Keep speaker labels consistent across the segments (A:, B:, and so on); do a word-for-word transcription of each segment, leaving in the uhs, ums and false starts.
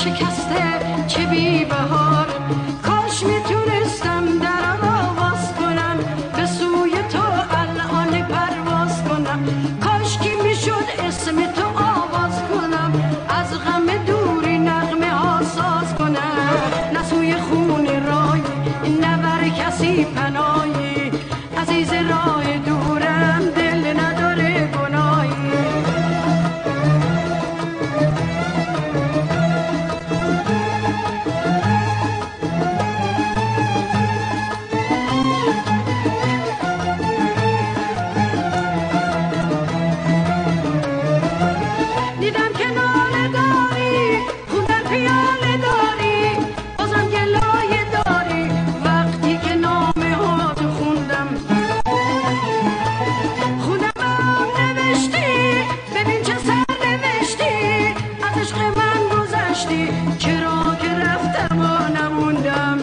A: شکسته چه بی بهار، کاش میتونستم در آواز کنم به سوی تو الان پرواز کنم، کاش کی میشد اسم تو آواز کنم از غم دوری نغمه ها ساز کنم، نه سوی خون رای نه بر کسی پناهی، عزیز راه دورم دل نداره گناهی. دیدم که ناله داری خودت پیاله داری بازم گلایه داری، وقتی که نامه ها تو خوندم خودم هم نوشتی، ببین چه سر نوشتی از عشق من گذشتی، چرا که رفتم و نموندم،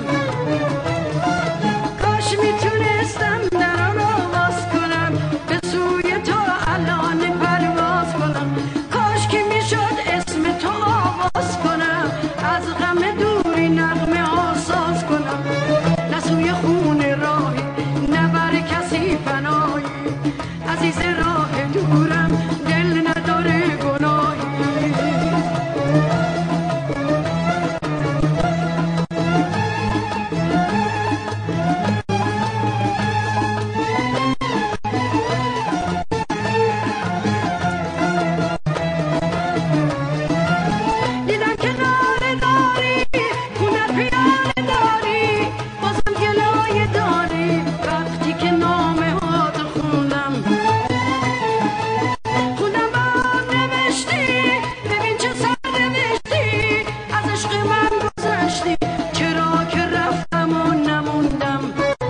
A: کاش میتونستم در آن آواز کنم به سوی تو الان پرواز کنم، کاش که میشد اسم تو آواز کنم از غم دوری نغمه ها ساز کنم، نه سوی خون راهی نه بر کسی پناهی، عزیز راه دورم دل نداره گناهی. دیدم که ناله داری خونت پیاله داری بازم گلایه داری، وقتی که نامه ها تو خوندم خودم هم نوشتی، ببین چه سر نوشتی از عشق من گذشتی، چرا که رفتم و نموندم،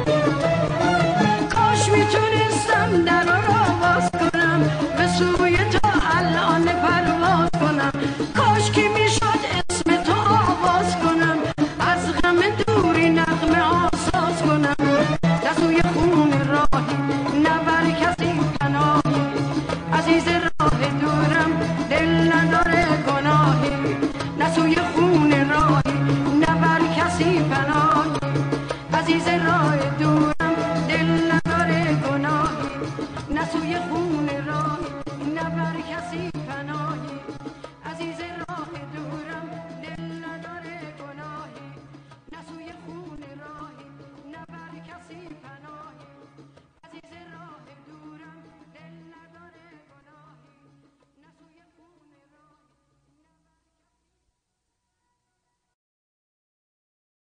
A: کاش میتونستم در آن آواز کنم به سوی تو الان پرواز کنم، کاش که میشد اسم تو آواز کنم از غم دوری نغمه ها ساز کنم، نه سوی خون راهی نه بر کسی پناهی، عزیز راه دورم دل نداره